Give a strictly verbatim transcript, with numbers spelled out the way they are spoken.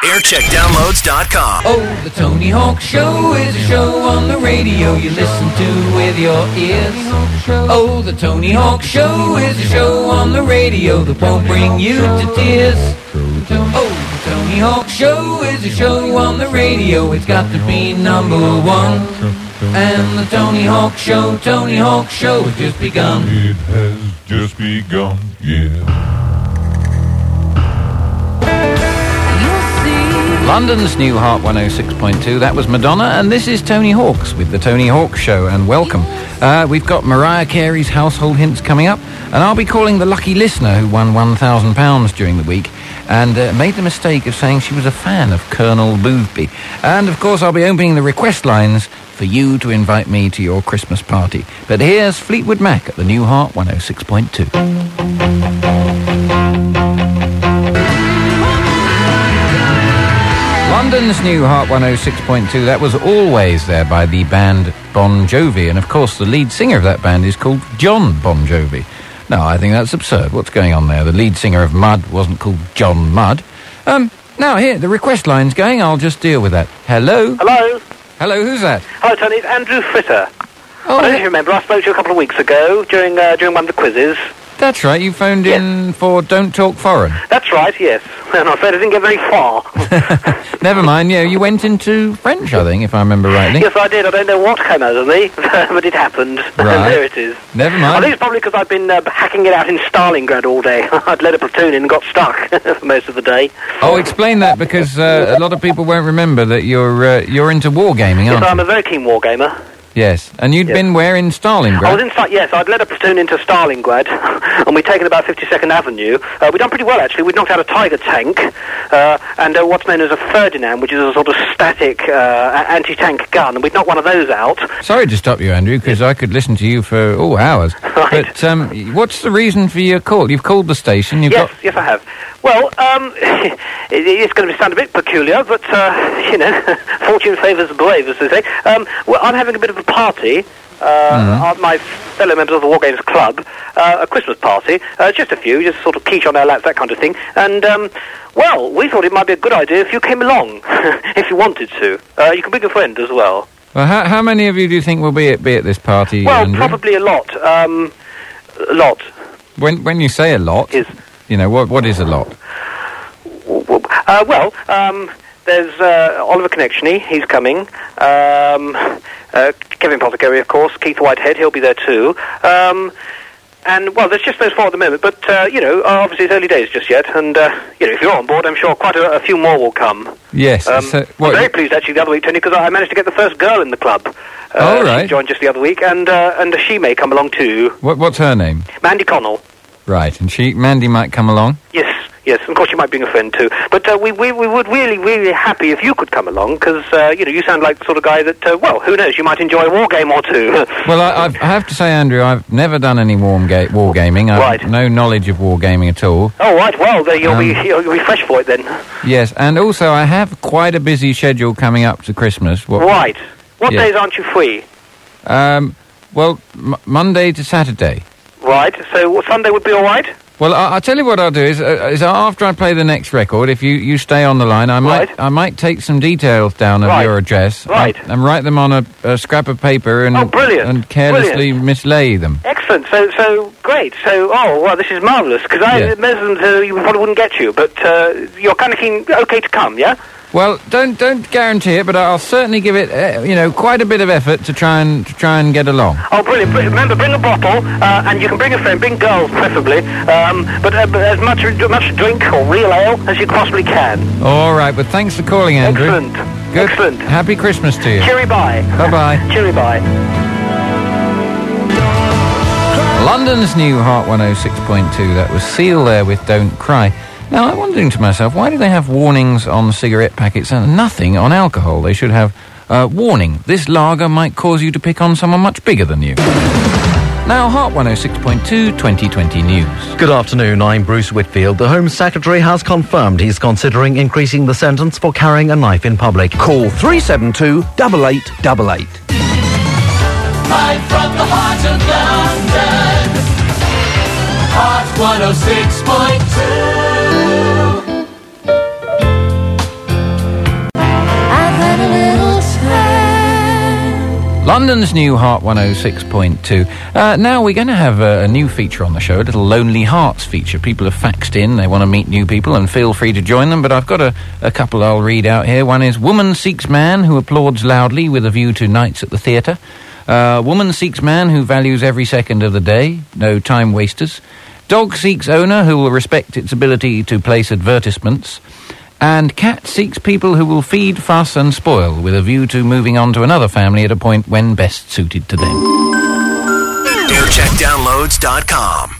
aircheck downloads dot com. Oh, the Tony Hawk Show is a show on the radio you listen to with your ears. Oh, the Tony Hawk Show is a show on the radio that won't bring you to tears. Oh, the Tony Hawk Show is a show on the radio, it's got to be number one. And the Tony Hawk Show, Tony Hawk Show has just begun. It has just begun, yeah. London's new Heart one oh six point two, that was Madonna, and this is Tony Hawks with the Tony Hawk Show, and welcome. Uh, we've got Mariah Carey's household hints coming up, and I'll be calling the lucky listener who won one thousand pounds during the week and uh, made the mistake of saying she was a fan of Colonel Boothby. And, of course, I'll be opening the request lines for you to invite me to your Christmas party. But here's Fleetwood Mac at the new Heart one oh six point two. London's new Heart one oh six point two, that was Always There by the band Bon Jovi, and of course the lead singer of that band is called John Bon Jovi. No, I think that's absurd. What's going on there? The lead singer of Mud wasn't called John Mudd. Um, now here, the request line's going, I'll just deal with that. Hello? Hello? Hello, who's that? Hello, Tony, it's Andrew Fritter. Oh, I don't know if you remember, I spoke to you a couple of weeks ago during uh, during one of the quizzes. That's right, you phoned Yes. in for Don't Talk Foreign. That's right, yes. And I'm afraid I didn't get very far. Never mind, yeah, you went into French, I think, if I remember rightly. Yes, I did. I don't know what came out of me, but it happened. Right. And there it is. Never I mind. think it's probably because I've been uh, hacking it out in Stalingrad all day. I'd led a platoon in and got stuck for most of the day. Oh, explain that, because uh, a lot of people won't remember that you're uh, you're into wargaming, Yes, aren't I'm you? a very keen wargamer. Yes, and you'd Yes. been where in Stalingrad? I was inside, yes, I'd led a platoon into Stalingrad, and we'd taken about fifty-second Avenue. Uh, we'd done pretty well, actually. We'd knocked out a Tiger tank, uh, and uh, what's known as a Ferdinand, which is a sort of static uh, anti-tank gun, and we'd knocked one of those out. Sorry to stop you, Andrew, because I could listen to you for, oh, hours. Right. But um, what's the reason for your call? You've called the station, you've Yes, got... yes, I have. Well, um, it, it's going to sound a bit peculiar, but, uh, you know, fortune favours the brave, as they say. Um, well, I'm having a bit of a party. Uh, Mm-hmm. my fellow members of the War Games Club, uh, a Christmas party, uh, just a few, just sort of quiche on our laps, that kind of thing. And, um, well, we thought it might be a good idea if you came along, if you wanted to. Uh, you can bring a friend as well. Well, how, how many of you do you think will be at, be at this party, Well, Andrew? probably a lot. Um, a lot. When, when you say a lot, Is, you know, what what is a lot? uh, well, um... There's uh, Oliver Connectiony, he's coming. Um, uh, Kevin Potterberry, of course. Keith Whitehead, he'll be there too. Um, and, well, there's just those four at the moment. But, uh, you know, obviously it's early days just yet. And, uh, you know, if you're on board, I'm sure quite a, a few more will come. Yes. Um, so, I'm what, very pleased, actually, the other week, Tony, because I managed to get the first girl in the club. Uh, Oh, right. She joined just the other week. And, uh, and she may come along too. what, what's her name? Mandy Connell. Right, and she, Mandy might come along? Yes. Yes, and of course you might bring a friend too. But uh, we, we we would really, really happy if you could come along, because, uh, you know, you sound like the sort of guy that, uh, well, who knows, you might enjoy a war game or two. Well, I, I've, I have to say, Andrew, I've never done any warm ga- wargaming. I've Right. no knowledge of wargaming at all. Oh, right, well, there you'll, Um, be, you'll be fresh for it then. Yes, and also I have quite a busy schedule coming up to Christmas. What, Right. What Yeah. days aren't you free? Um, well, m- Monday to Saturday. Right, so Sunday would be all right? Well, I- I'll tell you what I'll do is, uh, is after I play the next record, if you, you stay on the line, I might Right. I might take some details down of Right. your address Right. and, and write them on a, a scrap of paper and Oh, brilliant. and carelessly mislay them. Excellent, so, so, great. So, oh, well, this is marvellous, because I, Yeah. most of them uh, you probably wouldn't get you, but uh, you're kind of keen, okay to come, yeah? Well, don't don't guarantee it, but I'll certainly give it, uh, you know, quite a bit of effort to try and to try and get along. Oh, brilliant. Br- Remember, bring a bottle, uh, and you can bring a friend, bring girls, preferably, um, but, uh, but as much much drink or real ale as you possibly can. All right, but thanks for calling, Andrew. Excellent. Good. Excellent. Happy Christmas to you. Cheery bye. Bye-bye. Cheery bye. London's new Heart one oh six point two, that was Seal there with Don't Cry. Now, I'm wondering to myself, why do they have warnings on cigarette packets and nothing on alcohol? They should have, uh, warning, this lager might cause you to pick on someone much bigger than you. Now, Heart one oh six point two twenty twenty news. Good afternoon, I'm Bruce Whitfield. The Home Secretary has confirmed he's considering increasing the sentence for carrying a knife in public. Call three seven two, eight eight eight eight. Live from the heart of London, Heart one oh six point two. London's new Heart one oh six point two. Uh, now we're going to have a, a new feature on the show, a little Lonely Hearts feature. People have faxed in, they want to meet new people, and feel free to join them, but I've got a, a couple I'll read out here. One is Woman Seeks Man Who Applauds Loudly with a View to Nights at the Theatre. Uh, woman Seeks Man Who Values Every Second of the Day. No time wasters. Dog Seeks Owner Who Will Respect Its Ability to Place Advertisements. And Cat Seeks People Who Will Feed, Fuss and Spoil with a view to moving on to another family at a point when best suited to them. air check downloads dot com